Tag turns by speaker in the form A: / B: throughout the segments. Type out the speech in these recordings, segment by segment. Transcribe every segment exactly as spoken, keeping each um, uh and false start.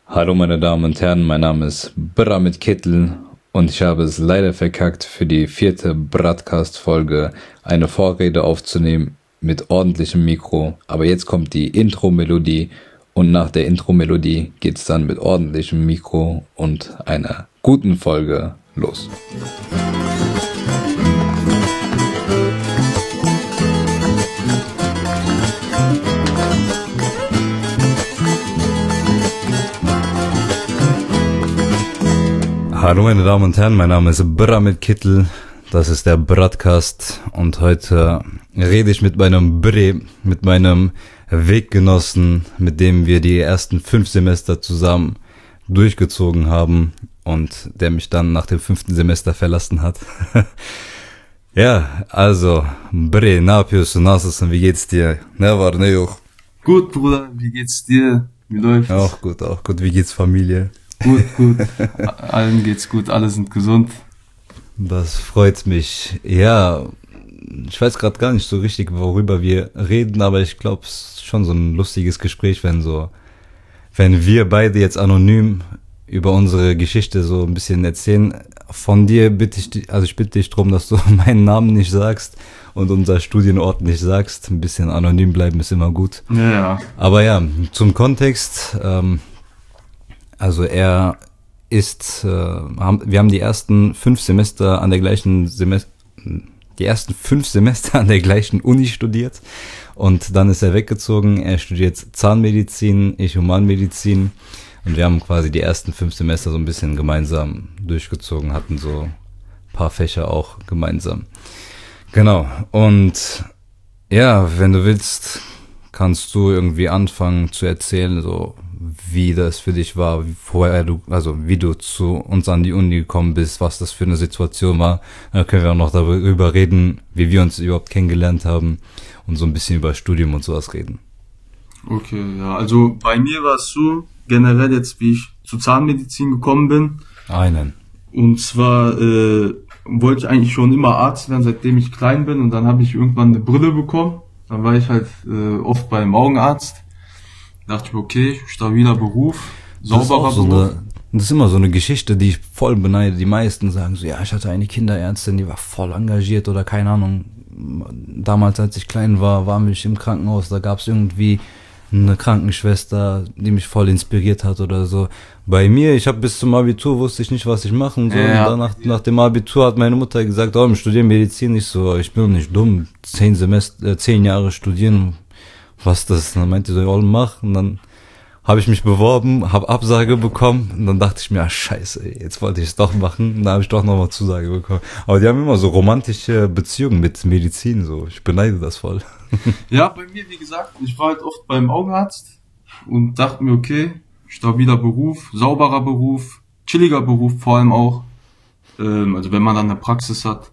A: Hallo meine Damen und Herren, mein Name ist Bra mit Kittel und ich habe es leider verkackt, für die vierte Bratcast-Folge eine Vorrede aufzunehmen mit ordentlichem Mikro. Aber jetzt kommt die Intro-Melodie und nach der Intro-Melodie geht es dann mit ordentlichem Mikro und einer guten Folge los. Hallo meine Damen und Herren, mein Name ist Bra mit Kittel, das ist der Bratcast und heute rede ich mit meinem Bre, mit meinem Weggenossen, mit dem wir die ersten fünf Semester zusammen durchgezogen haben und der mich dann nach dem fünften Semester verlassen hat. Ja, also Bre, na Pius, nasılsın, wie geht's dir? Ne var ne yok?
B: Gut, Bruder, wie geht's dir? Wie läuft's?
A: Auch gut, auch gut, wie geht's Familie?
B: Gut, gut. Allen geht's gut, alle sind gesund.
A: Das freut mich. Ja, ich weiß gerade gar nicht so richtig, worüber wir reden, aber ich glaube, es ist schon so ein lustiges Gespräch, wenn so, wenn wir beide jetzt anonym über unsere Geschichte so ein bisschen erzählen. Von dir bitte ich dich, also ich bitte dich drum, dass du meinen Namen nicht sagst und unser Studienort nicht sagst. Ein bisschen anonym bleiben ist immer gut.
B: Ja, ja.
A: Aber ja, zum Kontext, ähm, also er ist, äh, haben, wir haben die ersten fünf Semester an der gleichen Semester, die ersten fünf Semester an der gleichen Uni studiert und dann ist er weggezogen. Er studiert Zahnmedizin, ich Humanmedizin und wir haben quasi die ersten fünf Semester so ein bisschen gemeinsam durchgezogen, hatten so ein paar Fächer auch gemeinsam. Genau, und ja, wenn du willst, kannst du irgendwie anfangen zu erzählen, so wie das für dich war, wie vorher du, also wie du zu uns an die Uni gekommen bist, was das für eine Situation war. Dann können wir auch noch darüber reden, wie wir uns überhaupt kennengelernt haben und so ein bisschen über Studium und sowas reden.
B: Okay, ja, also bei mir war es so, generell jetzt, wie ich zu Zahnmedizin gekommen bin.
A: Einen.
B: Und zwar äh, wollte ich eigentlich schon immer Arzt werden, seitdem ich klein bin, und dann habe ich irgendwann eine Brille bekommen. Dann war ich halt äh, oft beim Augenarzt. Dachte ich mir, okay, stabiler Beruf, sauberer
A: so
B: Beruf.
A: Eine, das ist immer so eine Geschichte, die ich voll beneide. Die meisten sagen so, ja, ich hatte eine Kinderärztin, die war voll engagiert oder keine Ahnung. Damals, als ich klein war, waren wir im Krankenhaus, da gab es irgendwie eine Krankenschwester, die mich voll inspiriert hat oder so. Bei mir, ich habe bis zum Abitur wusste ich nicht, was ich machen soll.
B: Ja.
A: Und danach, nach dem Abitur hat meine Mutter gesagt, oh, ich studiere Medizin. Ich so, ich bin doch nicht dumm, zehn Semester, äh, zehn Jahre studieren. Was das? Und dann meinte sie, oh, mach. Und dann habe ich mich beworben, habe Absage bekommen. Und dann dachte ich mir, ah, scheiße, ey, jetzt wollte ich es doch machen. Und dann habe ich doch nochmal Zusage bekommen. Aber die haben immer so romantische Beziehungen mit Medizin. So, ich beneide das voll.
B: Ja, bei mir, wie gesagt, ich war halt oft beim Augenarzt und dachte mir, okay, stabiler Beruf, sauberer Beruf, chilliger Beruf vor allem auch. Ähm, also wenn man dann eine Praxis hat.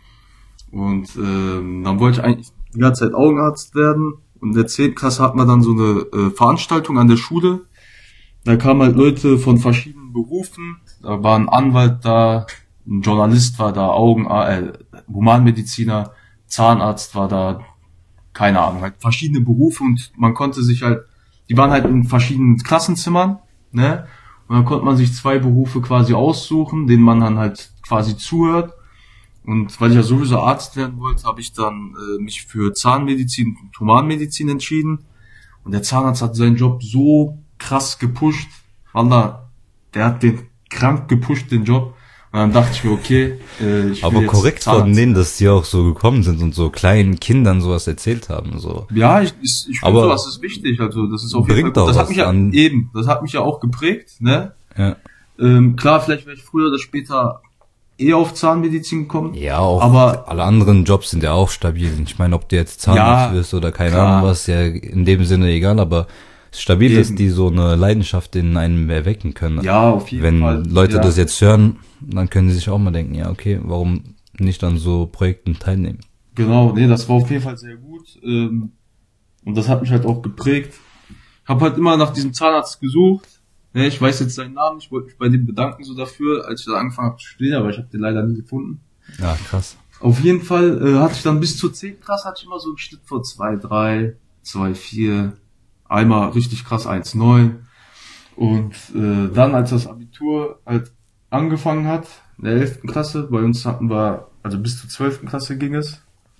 B: Und ähm, dann wollte ich eigentlich die ganze Zeit Augenarzt werden. Und in der zehnten Klasse hat man dann so eine äh, Veranstaltung an der Schule. Da kamen halt Leute von verschiedenen Berufen. Da war ein Anwalt da, ein Journalist war da, Augen, äh, Humanmediziner, Zahnarzt war da, keine Ahnung, halt verschiedene Berufe, und man konnte sich halt, die waren halt in verschiedenen Klassenzimmern, ne? Und dann konnte man sich zwei Berufe quasi aussuchen, denen man dann halt quasi zuhört. Und weil ich ja sowieso Arzt werden wollte, habe ich dann äh, mich für Zahnmedizin und Humanmedizin entschieden. Und der Zahnarzt hat seinen Job so krass gepusht. Wallah, der hat den krank gepusht, den Job. Und dann dachte ich mir, okay, äh, ich will
A: Aber
B: jetzt
A: korrekt
B: Zahnarzt
A: von denen,
B: werden.
A: dass die auch so gekommen sind und so kleinen Kindern sowas erzählt haben. So.
B: Ja, ich, ich, ich finde,
A: Aber
B: sowas ist wichtig. Also das ist auf jeden Fall
A: bringt
B: gut.
A: auch
B: Das hat
A: was
B: mich ja
A: an.
B: eben, das hat mich ja auch geprägt, ne?
A: Ja,
B: Ähm, klar, vielleicht wäre ich früher oder später eh auf Zahnmedizin gekommen.
A: ja auch
B: Aber
A: alle anderen Jobs sind ja auch stabil. Ich meine, ob du jetzt Zahnarzt
B: ja,
A: wirst oder keine
B: klar.
A: Ahnung was, ja in dem Sinne egal, aber es ist stabil, dass
B: Eben.
A: die so eine Leidenschaft in einem erwecken können.
B: Ja, auf jeden
A: Wenn
B: Fall.
A: Leute
B: Ja.
A: das jetzt hören, dann können sie sich auch mal denken, ja okay, warum nicht an so Projekten teilnehmen?
B: Genau, nee, das war auf jeden Fall sehr gut. Ähm, und das hat mich halt auch geprägt. Ich habe halt immer nach diesem Zahnarzt gesucht. Ne, ich weiß jetzt seinen Namen, ich wollte mich bei dem bedanken so dafür, als ich da angefangen habe zu studieren, aber ich habe den leider nie gefunden.
A: Ja, krass.
B: Auf jeden Fall äh, hatte ich dann bis zur zehnten Klasse hatte ich immer so einen Schnitt vor zwei Komma drei, zwei Komma vier, einmal richtig krass eins Komma neun. Und äh, dann, als das Abitur halt angefangen hat, in der elften Klasse, bei uns hatten wir, also bis zur zwölften Klasse ging es.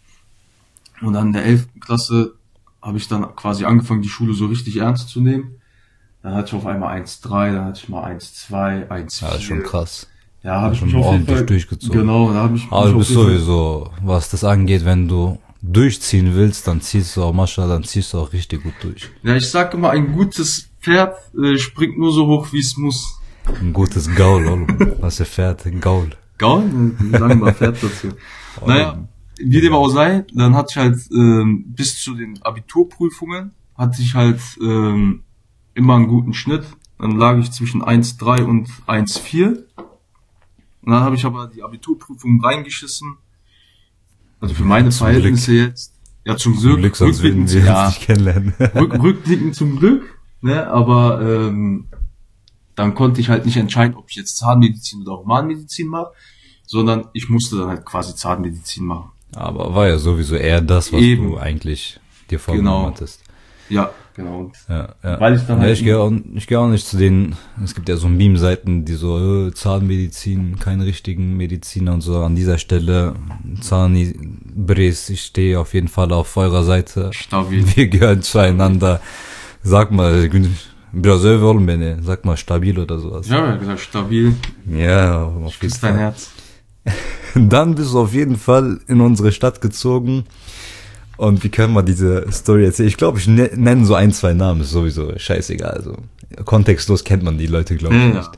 B: Und dann in der elften Klasse habe ich dann quasi angefangen, die Schule so richtig ernst zu nehmen. Dann hatte ich auf einmal eins Komma drei, dann hatte ich mal eins Komma zwei, eins Komma vier.
A: Ja, ist schon krass.
B: Ja, habe ich
A: schon
B: mich auf jeden
A: ordentlich
B: Fall
A: durchgezogen.
B: Genau, da habe ich
A: Aber
B: mich
A: du
B: auf
A: bist
B: jeden Fall-
A: sowieso, was das angeht, wenn du durchziehen willst, dann ziehst du auch, Mascha, dann ziehst du auch richtig gut durch.
B: Ja, ich sag immer, ein gutes Pferd äh, springt nur so hoch, wie es muss.
A: Ein gutes Gaul, Oğlum. Was für Pferd? Ein Gaul.
B: Gaul? Wir sagen mal Pferd dazu. Naja, wie dem auch sei, dann hatte ich halt ähm, bis zu den Abiturprüfungen hatte ich halt ähm, immer einen guten Schnitt. Dann lag ich zwischen eins Komma drei und eins Komma vier. Und dann habe ich aber die Abiturprüfung reingeschissen. Also für meine
A: Zum
B: Verhältnisse jetzt. Ja, zum Glück.
A: Zum Glück, sonst würden
B: rückblickend,
A: wir uns
B: ja,
A: nicht kennenlernen.
B: rück, rückblickend zum Glück. Ne, aber ähm, dann konnte ich halt nicht entscheiden, ob ich jetzt Zahnmedizin oder Humanmedizin mache, sondern ich musste dann halt quasi Zahnmedizin machen.
A: Aber war ja sowieso eher das, was
B: Eben.
A: du eigentlich dir vorgenommen
B: Genau.
A: hattest.
B: Ja, genau. Und
A: Ja, ja.
B: Weil ich dann
A: ja,
B: halt-
A: ich gehe auch, ich gehe auch nicht zu den, es gibt ja so Meme-Seiten, die so, äh, Zahnmedizin, keine richtigen Mediziner und so. An dieser Stelle, Zani Bres, ich stehe auf jeden Fall auf eurer Seite.
B: Stabil.
A: Wir gehören zueinander. Sag mal, biraz öyle oğlum beni. Sag mal stabil oder sowas.
B: Ich habe ja gesagt, stabil,
A: Ja, auf jeden
B: küsst dein
A: Fall.
B: Herz.
A: Dann bist du auf jeden Fall in unsere Stadt gezogen. Und wie können wir diese Story erzählen? Ich glaube, ich ne- nenne so ein, zwei Namen, ist sowieso scheißegal. Also kontextlos kennt man die Leute, glaube ich,
B: Ja.
A: nicht.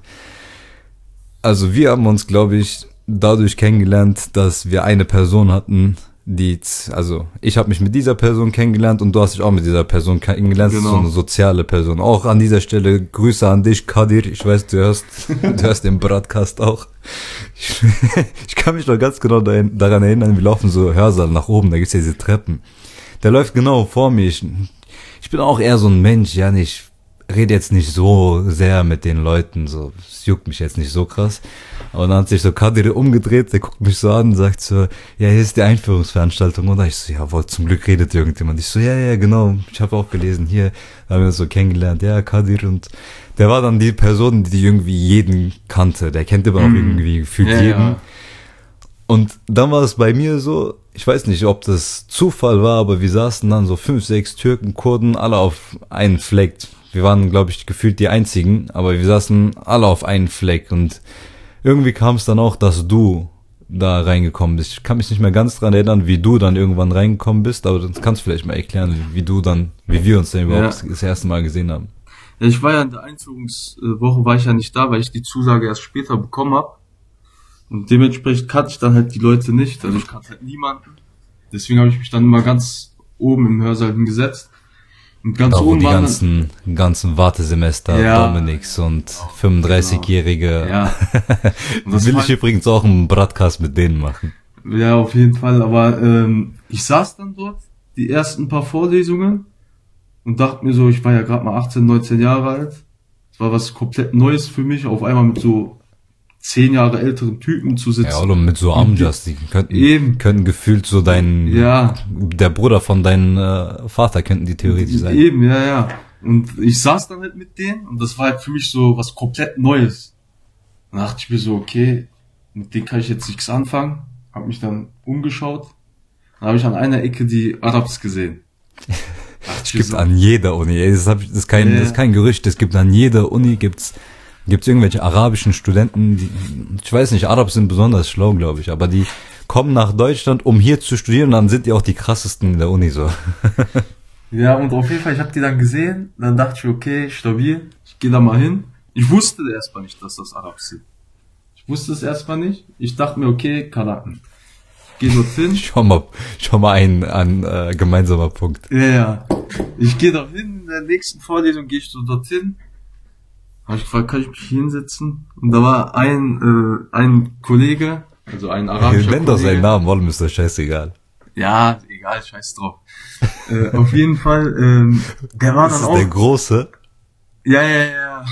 A: Also wir haben uns, glaube ich, dadurch kennengelernt, dass wir eine Person hatten, die, z- also ich habe mich mit dieser Person kennengelernt und du hast dich auch mit dieser Person kennengelernt. Das ist so
B: Genau.
A: eine soziale Person. Auch an dieser Stelle Grüße an dich, Kadir. Ich weiß, du hörst, du hörst den Broadcast auch. Ich, ich kann mich noch ganz genau dahin, daran erinnern, wir laufen so Hörsaal nach oben, da gibt's ja diese Treppen. Der läuft genau vor mir. Ich, ich bin auch eher so ein Mensch, ja nicht, rede jetzt nicht so sehr mit den Leuten, so, es juckt mich jetzt nicht so krass. Aber dann hat sich so Kadir umgedreht, der guckt mich so an und sagt so, ja, hier ist die Einführungsveranstaltung, oder? Ich so, ja, wohl, zum Glück redet irgendjemand. Ich so, ja, ja, genau, ich habe auch gelesen, hier haben wir uns so kennengelernt, ja, Kadir, und der war dann die Person, die irgendwie jeden kannte, der kennt immer noch
B: Mhm.
A: irgendwie gefühlt
B: Ja,
A: jeden.
B: ja.
A: Und dann war es bei mir so, ich weiß nicht, ob das Zufall war, aber wir saßen dann so fünf, sechs Türken, Kurden, alle auf einen Fleck. Wir waren, glaube ich, gefühlt die einzigen, aber wir saßen alle auf einen Fleck und irgendwie kam es dann auch, dass du da reingekommen bist. Ich kann mich nicht mehr ganz dran erinnern, wie du dann irgendwann reingekommen bist, aber das kannst du vielleicht mal erklären, wie du dann, wie wir uns denn überhaupt
B: Ja.
A: das erste Mal gesehen haben.
B: Ja, ich war ja in der Einführungswoche, war ich ja nicht da, weil ich die Zusage erst später bekommen habe. Und dementsprechend kannte ich dann halt die Leute nicht. Also ich kannte halt niemanden. Deswegen habe ich mich dann immer ganz oben im Hörsaal hingesetzt. Und ganz
A: Da wo
B: oben
A: die
B: waren
A: ganzen, ganzen Wartesemester,
B: Ja.
A: Dominiks und fünfunddreißigjährige.
B: Ja. Und das
A: Will
B: war-
A: ich übrigens auch einen Broadcast mit denen machen.
B: Ja, auf jeden Fall. Aber ähm, ich saß dann dort, die ersten paar Vorlesungen und dachte mir so, ich war ja gerade mal achtzehn, neunzehn Jahre alt. Es war was komplett Neues für mich, auf einmal mit so zehn Jahre älteren Typen zu sitzen.
A: Ja, oder mit so Amjas, die könnten,
B: Eben.
A: könnten gefühlt so dein,
B: Ja.
A: der Bruder von deinem äh, Vater könnten die theoretisch sein.
B: Eben, ja, ja. Und ich saß dann halt mit denen und das war halt für mich so was komplett Neues. Dann dachte ich mir so, okay, mit denen kann ich jetzt nichts anfangen. Hab mich dann umgeschaut. Dann habe ich an einer Ecke die Arabs gesehen. Dachte
A: Es
B: ich mir
A: gibt
B: so,
A: an jeder Uni, ey, das, hab ich, das, ist kein,
B: Ja.
A: das ist kein Gerücht, es gibt an jeder Uni, gibt's gibt's irgendwelche arabischen Studenten, die, ich weiß nicht, Arabs sind besonders schlau, glaube ich, aber die kommen nach Deutschland, um hier zu studieren, und dann sind die auch die krassesten in der Uni so.
B: ja, und auf jeden Fall, ich habe die dann gesehen. Dann dachte ich, okay, stabil. Ich gehe da mal hin. Ich wusste erstmal nicht, dass das Arabs sind. Ich wusste es erstmal nicht. Ich dachte mir, okay, Kanaken. Ich gehe dorthin.
A: Schau mal, schau mal ein, ein äh, gemeinsamer Punkt.
B: Ja, ja. Ich gehe da hin, in der nächsten Vorlesung gehe ich so dorthin. Habe ich gefragt, kann ich mich hier hinsetzen? Und da war ein, äh, ein Kollege, also ein arabischer
A: Nenn doch
B: Kollege.
A: seinen Namen, wollen ist das scheißegal.
B: Ja, egal, scheiß drauf. äh, auf jeden Fall, ähm, der war
A: Das
B: dann
A: ist
B: auch...
A: der Große.
B: ja, ja, ja.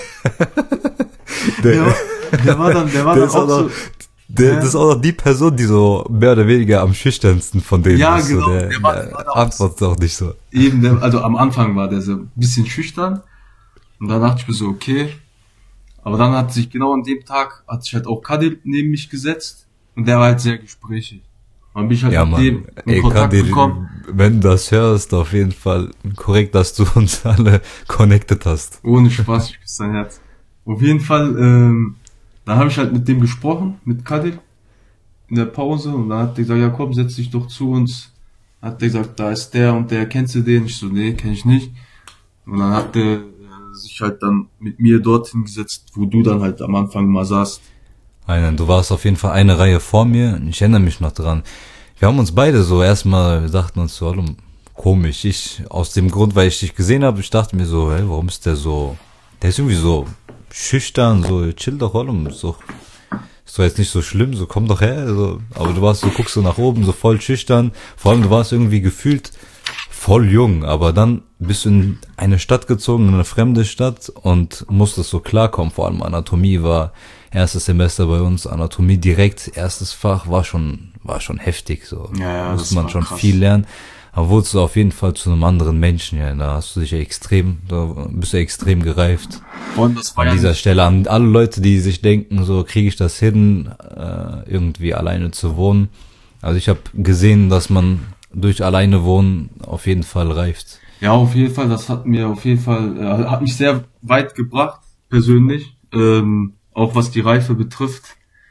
A: Der,
B: Der, war- der war dann, der war
A: der
B: dann
A: ist
B: auch
A: auch
B: so...
A: noch, der, das ist auch noch die Person, die so mehr oder weniger am schüchternsten von denen
B: Ja,
A: ist.
B: genau,
A: So, der
B: der war- der war
A: der
B: auch-
A: antwortet auch nicht so.
B: Eben, der, also am Anfang war der so ein bisschen schüchtern. Und dann dachte ich mir so, okay. Aber dann hat sich genau an dem Tag, hat sich halt auch Kadir neben mich gesetzt. Und der war halt sehr gesprächig. Und dann bin ich halt
A: Ja,
B: mit
A: Mann.
B: dem in
A: Ey,
B: Kontakt
A: Kadir,
B: gekommen.
A: wenn du das hörst, auf jeden Fall korrekt, dass du uns alle connected hast.
B: Ohne Spaß, ich küsse dein Herz. Auf jeden Fall, ähm, dann habe ich halt mit dem gesprochen, mit Kadir, in der Pause. Und dann hat der gesagt, ja komm, setz dich doch zu uns. Hat der gesagt, da ist der und der, kennst du den? Ich so, nee, kenn ich nicht. Und dann hat der äh, sich halt dann mit mir dorthin gesetzt, wo du dann halt am Anfang mal saßt.
A: Nein, du warst auf jeden Fall eine Reihe vor mir. Ich erinnere mich noch dran. Wir haben uns beide so erstmal, wir dachten uns so, hallo, komisch. Ich, aus dem Grund, weil ich dich gesehen habe, ich dachte mir so, hey, warum ist der so, der ist irgendwie so schüchtern, so, chill doch, hallo, so, ist doch jetzt nicht so schlimm, so, komm doch her, so. Aber du warst so, guckst so nach oben, so voll schüchtern. Vor allem, du warst irgendwie gefühlt voll jung, aber dann bist du in eine Stadt gezogen, in eine fremde Stadt und musstest so klarkommen. Vor allem Anatomie war erstes Semester bei uns, Anatomie direkt, erstes Fach, war schon, war schon heftig, so.
B: Ja, ja,
A: musste
B: das
A: man
B: war
A: schon
B: krass.
A: viel lernen. Aber wurdest du auf jeden Fall zu einem anderen Menschen, ja. Da hast du dich ja extrem, da bist du extrem gereift.
B: Und das war
A: An
B: ja
A: dieser
B: nicht,
A: Stelle an alle Leute, die sich denken, so kriege ich das hin, äh, irgendwie alleine zu wohnen. Also ich habe gesehen, dass man durch alleine wohnen auf jeden Fall reift.
B: ja, auf jeden Fall, das hat mir auf jeden Fall, äh, hat mich sehr weit gebracht, persönlich, ähm, auch was die Reife betrifft.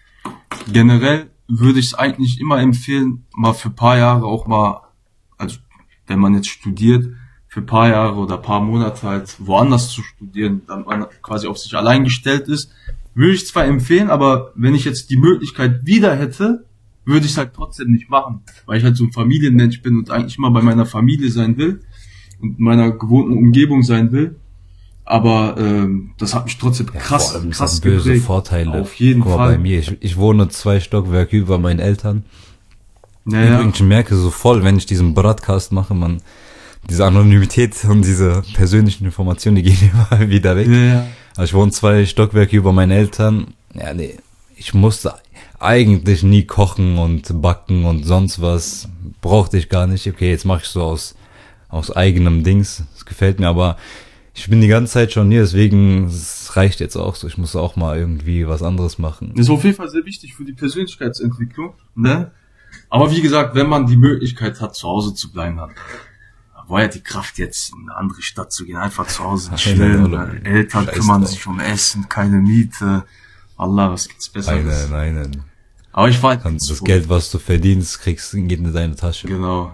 B: Generell würde ich es eigentlich immer empfehlen, mal für ein paar Jahre auch mal, also wenn man jetzt studiert, für ein paar Jahre oder ein paar Monate halt woanders zu studieren, damit man quasi auf sich allein gestellt ist, würde ich zwar empfehlen, aber wenn ich jetzt die Möglichkeit wieder hätte, würde ich es halt trotzdem nicht machen, weil ich halt so ein Familienmensch bin und eigentlich immer bei meiner Familie sein will und meiner gewohnten Umgebung sein will. Aber ähm, das hat mich trotzdem
A: Ja,
B: krass,
A: vor allem, das
B: krass
A: hat böse
B: geprägt.
A: Vorteile.
B: Auf jeden
A: Guck mal,
B: Fall.
A: bei mir, ich, ich wohne zwei Stockwerke über meinen Eltern.
B: Ja, ja.
A: Übrigens, ich merke so voll, wenn ich diesen Broadcast mache, man, diese Anonymität und diese persönlichen Informationen, die gehen immer wieder weg.
B: Ja, ja.
A: Also ich wohne zwei Stockwerke über meinen Eltern. Ja, nee, ich musste eigentlich nie kochen und backen und sonst was. Brauchte ich gar nicht. Okay, jetzt mache ich so aus, aus eigenem Dings. Das gefällt mir, aber ich bin die ganze Zeit schon hier, deswegen, es reicht jetzt auch so. Ich muss auch mal irgendwie was anderes machen.
B: Das ist auf jeden Fall sehr wichtig für die Persönlichkeitsentwicklung, ne? Aber wie gesagt, wenn man die Möglichkeit hat, zu Hause zu bleiben, dann war ja die Kraft jetzt in eine andere Stadt zu gehen, einfach zu Hause chillen.
A: Nein,
B: Eltern
A: Scheiß
B: kümmern
A: drauf.
B: sich um Essen, keine Miete. Allah, was gibt's Besseres?
A: Nein, nein, nein.
B: Aber ich war halt
A: Das Geld, was du verdienst, kriegst, geht in deine Tasche.
B: Genau.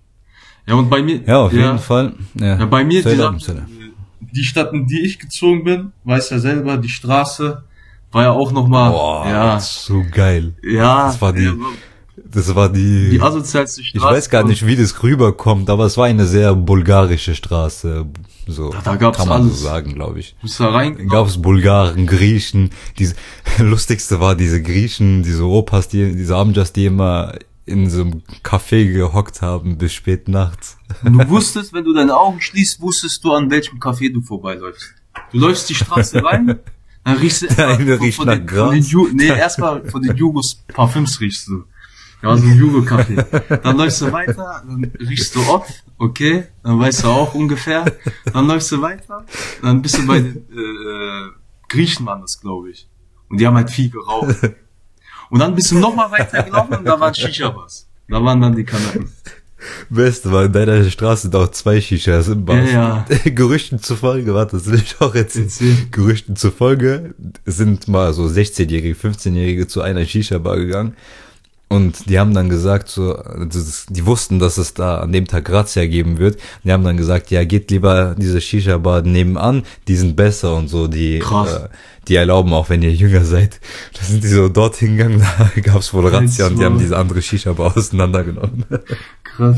B: Ja, und bei mir,
A: Ja, auf jeden Fall. Ja,
B: ja, bei mir, die,
A: Salam,
B: Sache,
A: salam.
B: die Stadt, in die ich gezogen bin, weiß ja selber, die Straße war ja auch nochmal,
A: Boah,
B: ja,
A: so geil.
B: ja,
A: Das war die,
B: ja,
A: das war die,
B: die asozialste Straße.
A: ich weiß gar nicht, wie das rüberkommt, aber es war eine sehr bulgarische Straße. So,
B: Da- da gab's
A: kann man
B: alles.
A: so sagen, glaube ich.
B: Bist da rein?
A: Gab es Bulgaren, Griechen, diese, lustigste war diese Griechen, diese Opas, die, diese Amjas, die immer in so einem Café gehockt haben bis spät nachts.
B: Du wusstest, wenn du deine Augen schließt, wusstest du, an welchem Café du vorbeiläufst. Du läufst die Straße rein, dann riechst du
A: Der
B: erstmal
A: eine
B: von,
A: riecht
B: von
A: nach
B: den, von den
A: Gras.
B: Ju nee, erstmal von den Jugos Parfüms riechst du. Ja, so ein Jugo-Café. Dann läufst du weiter, dann riechst du Ott, okay, dann weißt du auch ungefähr. Dann läufst du weiter, dann bist du bei den äh, Griechen, waren das, glaube ich. Und die haben halt viel geraucht. Und dann bist du nochmal weiter gelaufen und da waren Shisha-Bars. Da waren dann die Kanaken.
A: Beste war, in deiner Straße sind auch zwei Shishas im Bars.
B: Ja,
A: Gerüchten zufolge, warte, das will ich auch erzählen.
B: Erzähl.
A: Gerüchten zufolge sind mal so sechzehnjährige, fünfzehnjährige zu einer Shisha-Bar gegangen. Und die haben dann gesagt, so, das, die wussten, dass es da an dem Tag Razzia geben wird. Die haben dann gesagt, ja, geht lieber diese Shisha-Bar nebenan, die sind besser und so, die,
B: Krass.
A: äh, die erlauben auch, wenn ihr jünger seid. Da sind die so dorthin gegangen, da gab's wohl Razzia und die haben diese andere Shisha-Bar auseinandergenommen.
B: Krass.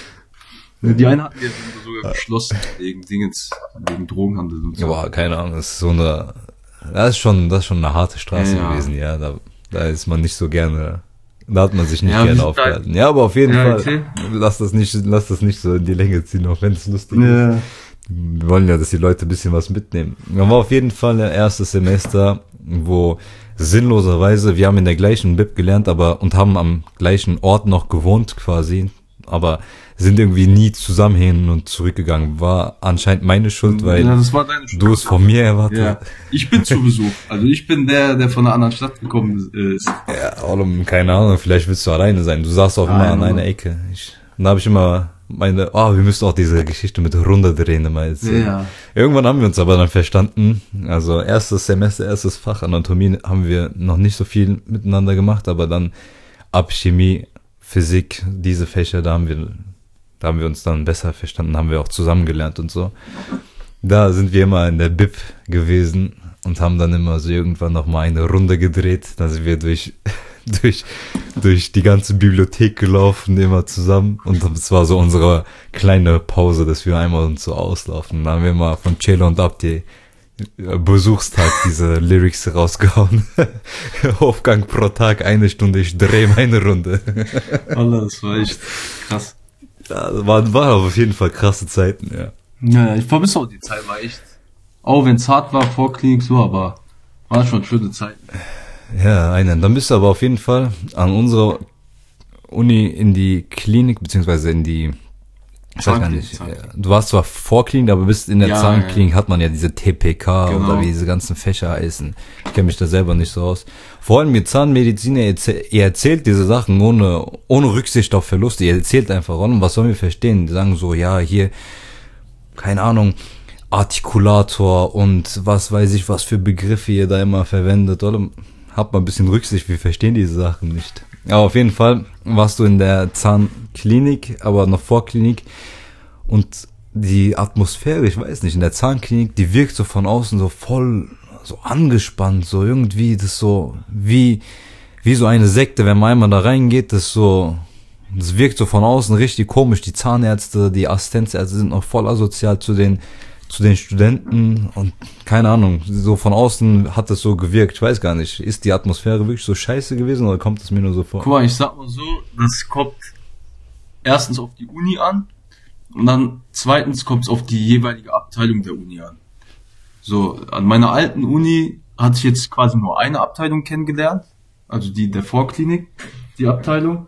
B: Die eine hatten wir sogar geschlossen, wegen Dingens, wegen Drogenhandel und so.
A: Boah, keine Ahnung, das ist so eine, das ist schon, das ist schon eine harte Straße
B: Ja, ja.
A: gewesen, ja, da, da ist man nicht so gerne, da hat man sich nicht
B: Ja, wir
A: gerne
B: sind
A: aufgehalten. Ja, aber auf jeden
B: Ja,
A: Fall,
B: okay.
A: lass das nicht, lass das nicht so in die Länge ziehen, auch wenn es lustig ist.
B: Ja.
A: Wir wollen ja, dass die Leute ein bisschen was mitnehmen. Dann war auf jeden Fall ein erstes Semester, wo sinnloserweise, wir haben in der gleichen Bib gelernt, aber, und haben am gleichen Ort noch gewohnt quasi, aber sind irgendwie nie zusammen hin und zurückgegangen. War anscheinend meine Schuld, weil
B: ja, das war deine Schuld.
A: Du es von mir erwartet.
B: Ja. Ich bin zu Besuch. Also ich bin der, der von einer anderen Stadt gekommen ist.
A: Ja, Ollum, keine Ahnung, vielleicht willst du alleine sein. Du saßt auch immer an einer Ecke. Ich, und da habe ich immer meine, oh, wir müssen auch diese Geschichte mit Runde drehen immer jetzt.
B: Ja.
A: Irgendwann haben wir uns aber dann verstanden. Also erstes Semester, erstes Fach Anatomie haben wir noch nicht so viel miteinander gemacht, aber dann ab Chemie, Physik, diese Fächer, da haben wir, da haben wir uns dann besser verstanden, haben wir auch zusammen gelernt und so. Da sind wir immer in der B I P gewesen und haben dann immer so irgendwann noch mal eine Runde gedreht. Da sind wir durch durch durch die ganze Bibliothek gelaufen, immer zusammen. Und das war so unsere kleine Pause, dass wir einmal uns so auslaufen. Dann haben wir mal von Celo und Abdi Besuchstag diese Lyrics rausgehauen. Aufgang pro Tag, eine Stunde, ich drehe meine Runde.
B: Alter, das war echt krass.
A: Ja, war, war auf jeden Fall krasse Zeiten, ja.
B: Ja, ich vermisse auch die Zeit, war echt. Auch wenn es hart war, Vorklinik so, aber war schon schöne Zeiten.
A: Ja, einen. Dann bist du aber auf jeden Fall an unserer Uni in die Klinik, beziehungsweise in die, ich weiß gar nicht, du warst zwar Vorklinik, aber bist in der ja, Zahnklinik, ja. Hat man ja diese T P K genau. Oder wie diese ganzen Fächer heißen. Ich kenne mich da selber nicht so aus. Vor allem mit Zahnmedizin, ihr erzählt, ihr erzählt diese Sachen ohne, ohne Rücksicht auf Verluste. Ihr erzählt einfach, und was sollen wir verstehen? Die sagen so, ja, hier, keine Ahnung, Artikulator und was weiß ich, was für Begriffe ihr da immer verwendet, oder? Habt mal ein bisschen Rücksicht, wir verstehen diese Sachen nicht. Aber auf jeden Fall warst du in der Zahnklinik, aber noch Vorklinik, und die Atmosphäre, ich weiß nicht, in der Zahnklinik, die wirkt so von außen so voll, so angespannt, so irgendwie, das so, wie, wie so eine Sekte, wenn man einmal da reingeht, das so, das wirkt so von außen richtig komisch, die Zahnärzte, die Assistenzärzte sind noch voll asozial zu den, zu den Studenten und keine Ahnung, so von außen hat das so gewirkt, ich weiß gar nicht, ist die Atmosphäre wirklich so scheiße gewesen oder kommt es mir nur so vor?
B: Guck mal, ich sag mal so, das kommt erstens auf die Uni an und dann zweitens kommt es auf die jeweilige Abteilung der Uni an. So, an meiner alten Uni hatte ich jetzt quasi nur eine Abteilung kennengelernt, also die der Vorklinik, die Abteilung,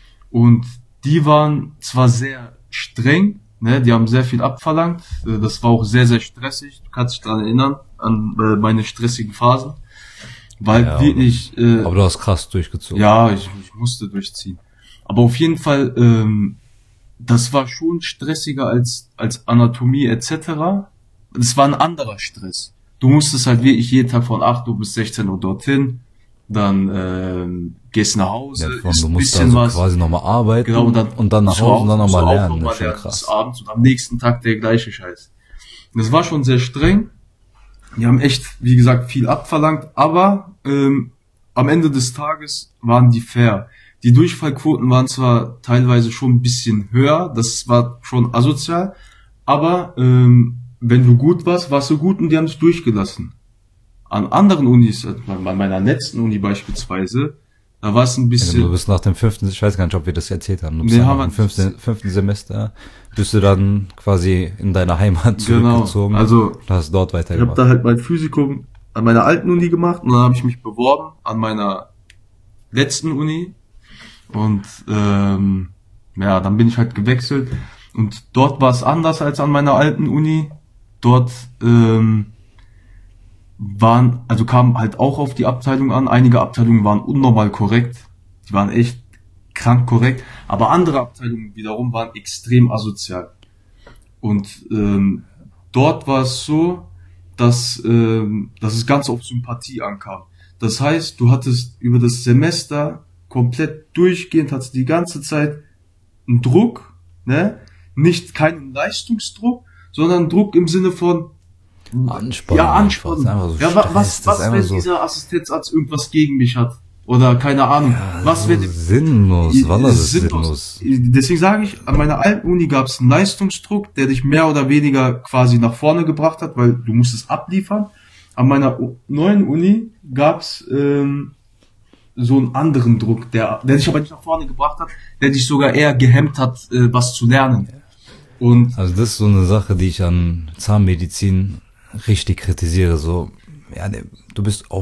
B: und die waren zwar sehr streng, ne, die haben sehr viel abverlangt. Das war auch sehr, sehr stressig. Du kannst dich daran erinnern, an äh, meine stressigen Phasen. Weil
A: ja,
B: wirklich... Äh,
A: aber du hast krass durchgezogen.
B: Ja, ich, ich musste durchziehen. Aber auf jeden Fall, ähm, das war schon stressiger als als Anatomie et cetera. Das war ein anderer Stress. Du musstest halt wirklich jeden Tag von acht Uhr bis sechzehn Uhr dorthin. Dann ähm, gehst nach Hause,
A: ja,
B: isst
A: du
B: ein
A: musst
B: bisschen
A: also
B: was.
A: quasi nochmal arbeiten,
B: genau, und dann,
A: und dann nach Hause und dann nochmal lernen.
B: Noch mal
A: das ist schon
B: lernen
A: krass.
B: bis abends und am nächsten Tag der gleiche Scheiß. Das war schon sehr streng. Die haben echt, wie gesagt, viel abverlangt, aber ähm, am Ende des Tages waren die fair. Die Durchfallquoten waren zwar teilweise schon ein bisschen höher, das war schon asozial, aber ähm, wenn du gut warst, warst du gut und die haben dich durchgelassen. An anderen Unis, an meiner letzten Uni beispielsweise, da war es ein bisschen...
A: Du bist nach dem fünften, ich weiß gar nicht, ob wir das erzählt haben, du bist
B: nee,
A: nach
B: haben
A: dem fünften, fünften Semester, bist du dann quasi in deiner Heimat zurückgezogen,
B: genau, also
A: du hast dort weitergemacht.
B: Ich habe da halt mein Physikum an meiner alten Uni gemacht und dann habe ich mich beworben an meiner letzten Uni und ähm, ja, dann bin ich halt gewechselt und dort war es anders als an meiner alten Uni. Dort ähm, waren, also kam halt auch auf die Abteilung an. Einige Abteilungen waren unnormal korrekt. Die waren echt krank korrekt. Aber andere Abteilungen wiederum waren extrem asozial. Und ähm, dort war es so, dass, ähm, dass es ganz auf Sympathie ankam. Das heißt, du hattest über das Semester komplett durchgehend, hattest die ganze Zeit einen Druck, ne? Nicht keinen Leistungsdruck, sondern Druck im Sinne von
A: Anspannen.
B: Ja, anspannen.
A: So
B: ja,
A: Stress,
B: was, was, wenn
A: so
B: dieser Assistenzarzt irgendwas gegen mich hat? Oder keine Ahnung.
A: Ja,
B: was
A: so
B: wenn
A: sinnlos, wann ist es sinnlos?
B: Deswegen sage ich, an meiner alten Uni gab es einen Leistungsdruck, der dich mehr oder weniger quasi nach vorne gebracht hat, weil du musstest abliefern. An meiner neuen Uni gab es ähm, so einen anderen Druck, der, der dich aber nicht nach vorne gebracht hat, der dich sogar eher gehemmt hat, äh, was zu lernen. Und
A: also das ist so eine Sache, die ich an Zahnmedizin richtig kritisiere. So, ja, du bist auf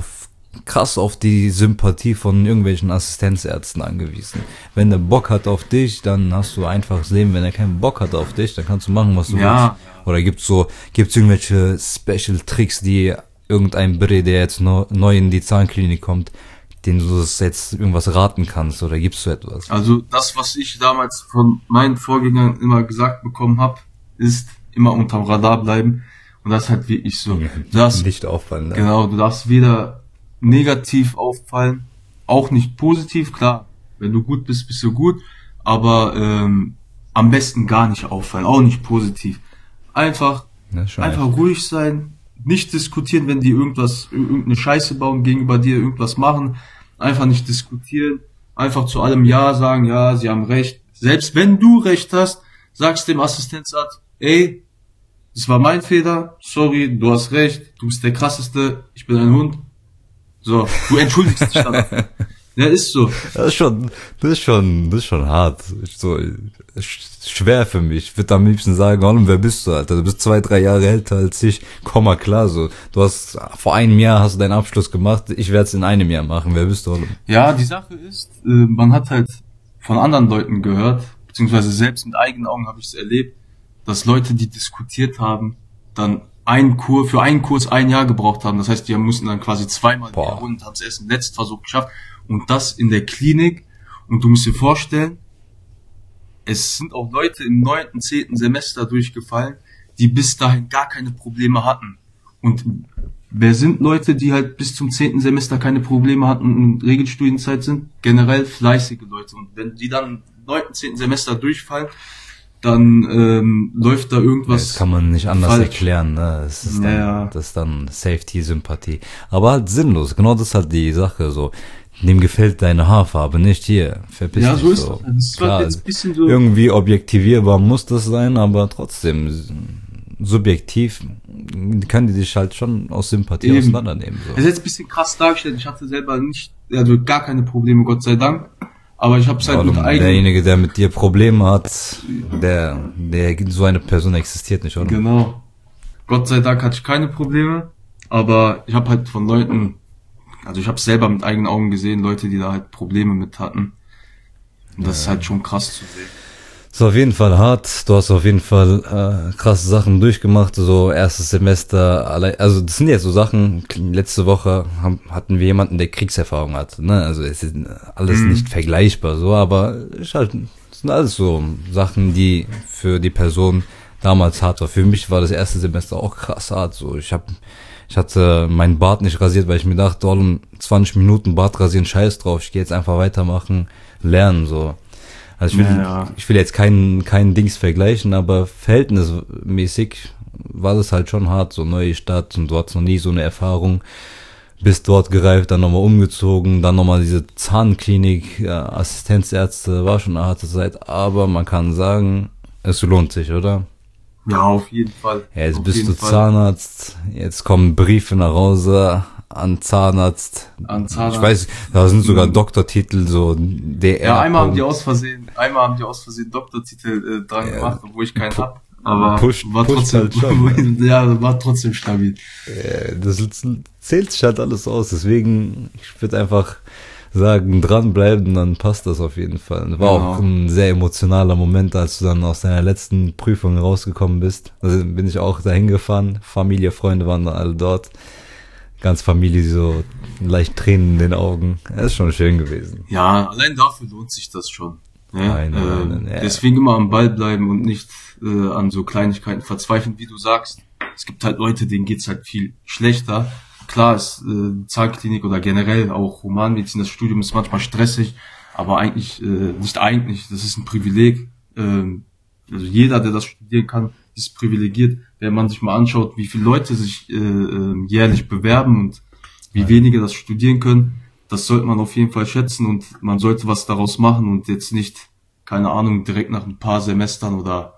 A: krass auf die Sympathie von irgendwelchen Assistenzärzten angewiesen. Wenn der Bock hat auf dich, dann hast du einfaches Leben. Wenn er keinen Bock hat auf dich, dann kannst du machen, was du
B: Ja.
A: willst. Oder gibt's so, gibt's irgendwelche Special Tricks, die irgendein Bre, der jetzt no, neu in die Zahnklinik kommt, den du das jetzt irgendwas raten kannst, oder gibst du etwas?
B: Also das, was ich damals von meinen Vorgängern immer gesagt bekommen habe, ist immer unterm Radar bleiben. Und das ist halt wirklich so. Du darfst,
A: Nicht auffallen. Ne?
B: genau, du darfst weder negativ auffallen, auch nicht positiv. Klar, wenn du gut bist, bist du gut, aber ähm, am besten gar nicht auffallen, auch nicht positiv. Einfach,
A: Ja, schon
B: einfach
A: echt.
B: ruhig sein, nicht diskutieren, wenn die irgendwas, irgendeine Scheiße bauen, gegenüber dir irgendwas machen, einfach nicht diskutieren, einfach zu allem Ja sagen, ja, sie haben recht. Selbst wenn du recht hast, sagst dem Assistenzarzt, ey, das war mein Fehler, sorry, du hast recht, du bist der Krasseste, ich bin ein Hund. So, du entschuldigst dich dann. Ja, ist so.
A: Das ist schon, das ist schon, das ist schon hart. So, sch- schwer für mich. Ich würde am liebsten sagen, Olm, wer bist du, Alter? Du bist zwei, drei Jahre älter als ich. Komm mal klar, so. Du hast, vor einem Jahr hast du deinen Abschluss gemacht. Ich werde es in einem Jahr machen. Wer bist du, Olm?
B: Ja, die Sache ist, äh, man hat halt von anderen Leuten gehört, beziehungsweise selbst mit eigenen Augen habe ich es erlebt, dass Leute, die diskutiert haben, dann einen Kurs, für einen Kurs ein Jahr gebraucht haben. Das heißt, die mussten dann quasi zweimal
A: Boah.
B: wiederholen und haben es erst im letzten Versuch geschafft. Und das in der Klinik. Und du musst dir vorstellen, es sind auch Leute im neunten, zehnten Semester durchgefallen, die bis dahin gar keine Probleme hatten. Und wer sind Leute, die halt bis zum zehnten Semester keine Probleme hatten und in Regelstudienzeit sind? Generell fleißige Leute. Und wenn die dann im neunten, zehnten Semester durchfallen, dann ähm, läuft da irgendwas.
A: Das kann man nicht anders
B: falsch.
A: erklären, ne? Das ist dann,
B: Ja, ja.
A: das ist dann Safety-Sympathie. Aber halt sinnlos. Genau das ist halt die Sache, so. Dem gefällt deine Haarfarbe nicht, hier, verpiss
B: Ja,
A: dich.
B: so ist
A: so.
B: das. Das ist
A: Klar,
B: jetzt ein bisschen so.
A: irgendwie objektivierbar muss das sein, aber trotzdem subjektiv kann die dich halt schon aus Sympathie
B: Eben.
A: auseinandernehmen.
B: Es
A: So.
B: ist jetzt ein bisschen krass dargestellt. Ich hatte selber nicht, also gar keine Probleme, Gott sei Dank. Aber ich habe es halt
A: Oder
B: mit eigenen.
A: derjenige, der mit dir Probleme hat, der, der, so eine Person existiert nicht, oder?
B: Genau. Gott sei Dank hatte ich keine Probleme. Aber ich habe halt von Leuten, also ich habe selber mit eigenen Augen gesehen, Leute, die da halt Probleme mit hatten. Und das ist halt schon krass zu sehen.
A: Ist auf jeden Fall hart. Du hast auf jeden Fall äh, krasse Sachen durchgemacht. So erstes Semester, alle, also das sind jetzt so Sachen. Letzte Woche haben, hatten wir jemanden, der Kriegserfahrung hat. Ne? Also es ist alles
B: Mhm.
A: nicht vergleichbar, so, aber ist halt, das sind alles so Sachen, die für die Person damals hart war. Für mich war das erste Semester auch krass hart. So, ich habe ich hatte meinen Bart nicht rasiert, weil ich mir dachte, oh, um zwanzig Minuten Bart rasieren, scheiß drauf. Ich gehe jetzt einfach weitermachen, lernen so. Also ich will,
B: Ja, ja.
A: ich will jetzt keinen, keinen Dings vergleichen, aber verhältnismäßig war das halt schon hart, so neue Stadt und du hattest noch nie so eine Erfahrung, bist dort gereift, dann nochmal umgezogen, dann nochmal diese Zahnklinik, ja, Assistenzärzte, war schon eine harte Zeit, aber man kann sagen, es lohnt sich, oder?
B: Ja, auf jeden Fall.
A: Ja, jetzt
B: auf
A: bist
B: jeden
A: du
B: Fall.
A: Zahnarzt, jetzt kommen Briefe nach Hause an Zahnarzt.
B: An Zahnarzt.
A: Ich weiß, da sind sogar Doktortitel, so D R.
B: Ja, einmal haben die aus Versehen, einmal haben die aus Versehen Doktortitel äh, dran
A: Ja.
B: gemacht, obwohl ich keinen hab. Aber
A: Pusht-
B: war
A: pusht
B: trotzdem,
A: halt schon,
B: ja, war trotzdem stabil.
A: Äh, Das zählt sich halt alles aus, deswegen, ich würde einfach sagen, dranbleiben, dann passt das auf jeden Fall. War
B: Genau.
A: auch ein sehr emotionaler Moment, als du dann aus deiner letzten Prüfung rausgekommen bist. Also bin ich auch dahin gefahren, Familie, Freunde waren dann alle dort. Ganz Familie, so leicht Tränen in den Augen. Das ist schon schön gewesen.
B: Ja, allein dafür lohnt sich das schon. Ne?
A: Nein, nein,
B: ähm,
A: nein, ja.
B: Deswegen immer am Ball bleiben und nicht äh, an so Kleinigkeiten verzweifeln, wie du sagst. Es gibt halt Leute, denen geht's halt viel schlechter. Klar ist äh, Zahnklinik oder generell auch Humanmedizin, das Studium ist manchmal stressig, aber eigentlich, äh, nicht eigentlich, das ist ein Privileg. Ähm, also jeder, der das studieren kann, ist privilegiert. Wenn man sich mal anschaut, wie viele Leute sich äh, äh, jährlich bewerben und wie
A: Ja.
B: wenige das studieren können, das sollte man auf jeden Fall schätzen und man sollte was daraus machen und jetzt nicht, keine Ahnung, direkt nach ein paar Semestern oder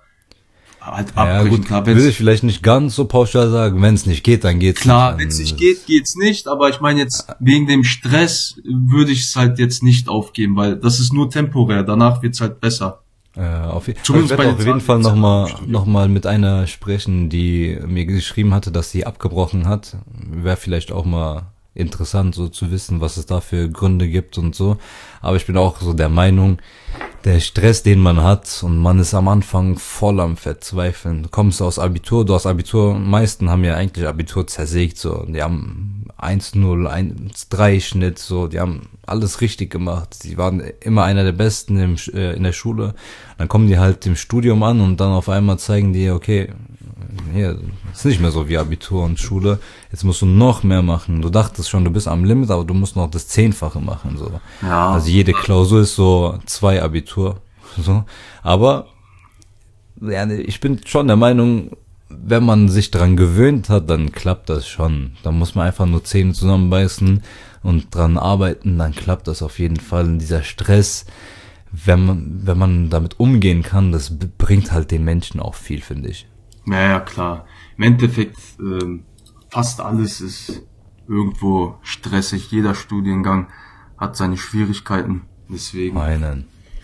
B: halt
A: Ja
B: abbrechen.
A: gut,
B: Klar,
A: will
B: wenn's,
A: ich vielleicht nicht ganz so pauschal sagen, wenn es nicht geht, dann geht's
B: klar,
A: nicht.
B: wenn es
A: Dann-
B: nicht geht, geht's nicht, aber ich meine jetzt, wegen dem Stress würde ich es halt jetzt nicht aufgeben, weil das ist nur temporär, danach wird's halt besser.
A: Äh, auf, je-
B: Zumindest
A: ich
B: bei
A: werde
B: den
A: auf jeden Fall
B: Zahnärzten
A: nochmal
B: im Studium.
A: noch mal mit einer sprechen, die mir geschrieben hatte, dass sie abgebrochen hat. Wäre vielleicht auch mal interessant, so zu wissen, was es da für Gründe gibt und so. Aber ich bin auch so der Meinung, der Stress, den man hat, und man ist am Anfang voll am Verzweifeln. Du kommst aus Abitur, du hast Abitur, meisten haben ja eigentlich Abitur zersägt, so. Die haben eins null, eins drei Schnitt, so. Die haben alles richtig gemacht. Die waren immer einer der Besten im, äh, in der Schule. Dann kommen die halt im Studium an und dann auf einmal zeigen die, okay, hier, ist nicht mehr so wie Abitur und Schule. Jetzt musst du noch mehr machen. Du dachtest schon, du bist am Limit, aber du musst noch das Zehnfache machen, so.
B: Ja.
A: Also jede Klausur ist so zwei Abitur, so. Aber, ja, ich bin schon der Meinung, wenn man sich dran gewöhnt hat, dann klappt das schon. Da muss man einfach nur Zähne zusammenbeißen und dran arbeiten, dann klappt das auf jeden Fall. Und dieser Stress, wenn man, wenn man damit umgehen kann, das bringt halt den Menschen auch viel, finde ich.
B: Ja, ja, klar. Im Endeffekt, ähm, fast alles ist irgendwo stressig. Jeder Studiengang hat seine Schwierigkeiten. Deswegen.
A: Meinen.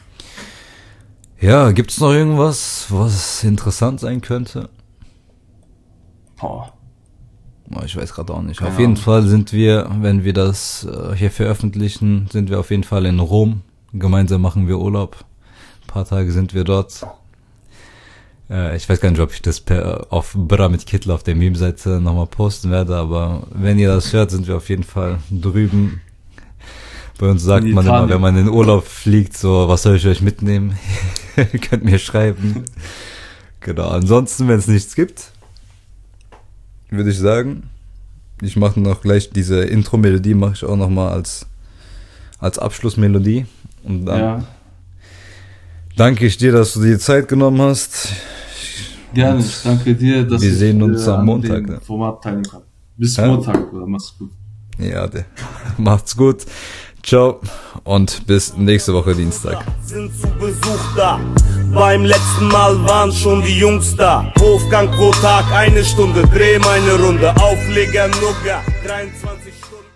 A: Ja, gibt's noch irgendwas, was interessant sein könnte?
B: Boah.
A: Ich weiß gerade auch nicht.
B: Ja.
A: Auf jeden Fall sind wir, wenn wir das äh, hier veröffentlichen, sind wir auf jeden Fall in Rom. Gemeinsam machen wir Urlaub. Ein paar Tage sind wir dort. Äh, ich weiß gar nicht, ob ich das per, auf Bra mit Kittel auf der Meme-Seite nochmal posten werde, aber wenn ihr das hört, sind wir auf jeden Fall drüben. Bei uns sagt man immer, wenn man in den Urlaub fliegt, so, was soll ich euch mitnehmen? Ihr könnt mir schreiben. Genau, ansonsten, wenn es nichts gibt, würde ich sagen, ich mache noch gleich diese Intro-Melodie, mache ich auch nochmal als, als Abschlussmelodie. Und dann
B: Ja.
A: danke ich dir, dass du dir Zeit genommen hast.
B: Gerne, ich danke dir, dass
A: wir
B: ich
A: sehen uns
B: äh,
A: am
B: an
A: Montag,
B: dem
A: ne?
B: Format teilnehmen kann. Bis
A: Ja?
B: Montag, oder? Mach's gut.
A: Ja, der, macht's gut. Ciao und bis nächste Woche Dienstag.
C: Sind zu Besuch da. Beim letzten Mal waren schon die Jungs da. Hofgang pro Tag eine Stunde, dreh meine Runde. Aufleger Nugger, dreiundzwanzig Stunden.